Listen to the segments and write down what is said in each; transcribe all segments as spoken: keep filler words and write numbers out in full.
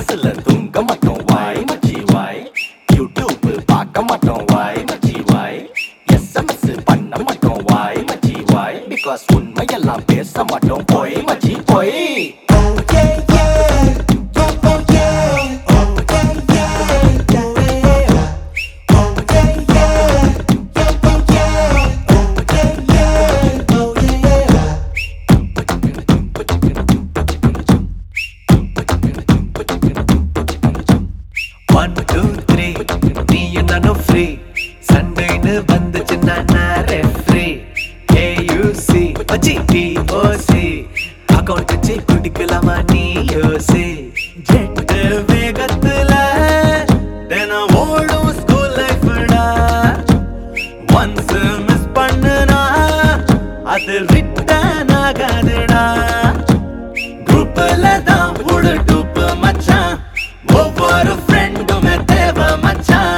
பஸ்ல தூங்க மாட்டோம் வாய் மச்சி வாய். யூடியூப் பார்க்க மாட்டோம் வாய் மச்சி வாய். எஸ்எம்எஸ் பண்ண மாட்டோம் வாய் மச்சி வாய். பிகாஸ் உண்மையெல்லாம் பேச மாட்டோம் போய் மச்சி போய். One, two, three, நீயும் நானும் free. சண்டைன்னு வந்துச்சுன்னா நான் referee. A U C மச்சி T O C அக்கௌண்ட் வச்சு குடிக்கலாமா நீ யோசி. ஜெட் வேகத்துல தினம் ஓடும் ஸ்கூல் லைஃப்டா. ஒன்ஸ் மிஸ் பண்ணுனா அது ரிட்டர்ன் ஆகாதுடா. குரூப்ல தான் ஒரு டூப் மச்சான். ஒவ்வொரு ஃப்ரெண்டுமே தேவை மச்சான்.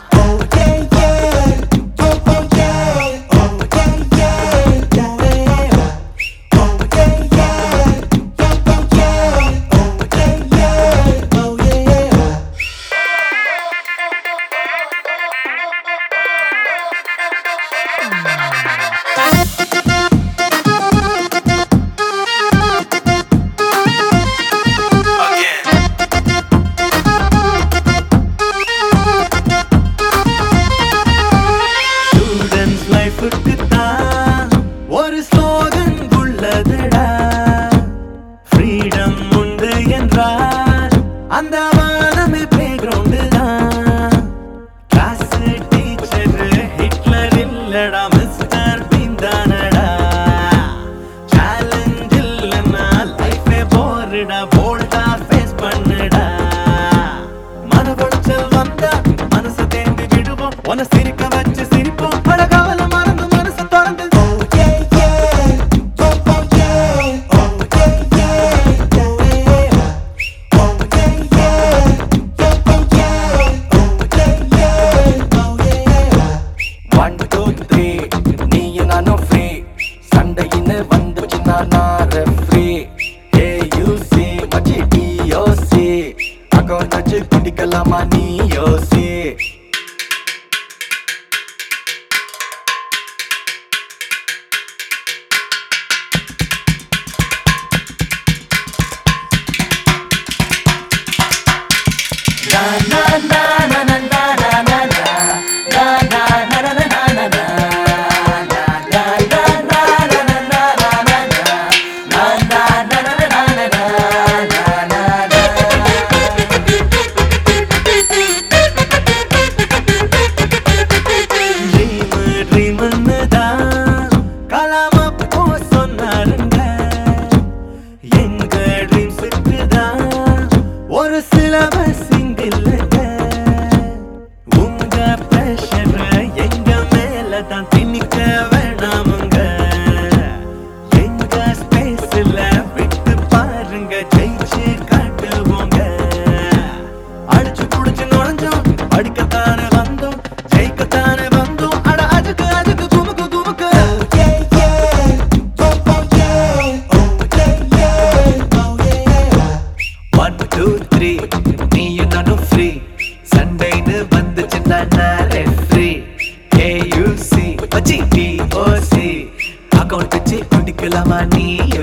ஒரு ஸ்லோகன் உள்ளதடா. ஃப்ரீடம் உண்டு என்றால் அந்த வானமே பிளேகிரவுண்ட் தான். கிளாஸ் டீச்சர் ஹிட்லர் இல்லடா மிஸ்டர் பீன் தானடா. சேலஞ்ச் இல்லைன்னா லைஃபே போர்டா. போல்டா ஃபேஸ் பண்ணுடா. மன பொழிச்சல் வந்தா மனசு தேர்ந்து விடுவோம். உன சிரிக்க வச்சு சிரிப்போம். அழகாவல மறந்து மனசு திறந்து One, two, three, நீயும் நானும் free. சண்டையின்னு வந்துச்சுன்னா நான் referee. A U C மச்சி T O C அக்கௌண்ட் வச்சு குடிக்கலாமா நீ யோசி. Na na na na na na na na na na na na na na na. ஒரு சிலபஸ் இங்கில்லைங்க. உங்க பிரஷர் எங்க மேல தான் திணிக்க வேணாமுங்க. எங்க ஸ்பேஸ்ல விட்டு பாருங்க ஜெயிச்சு காட்டுவோங்க. அடிச்சு புடிச்சு நுழைஞ்சோம் அடிக்கத்தானே வந்தோம் ஜெயிக்கத்தானே வந்தோம். அட அதுக்கு அதுக்கு குமுக்கு குமுக்கு. One, two, three, நீயும் நானும் free. சண்டைன்னு வந்துச்சுன்னா நான் referee. A U C மச்சி T O C அக்கௌண்ட் வச்சு குடிக்கலாமா நீ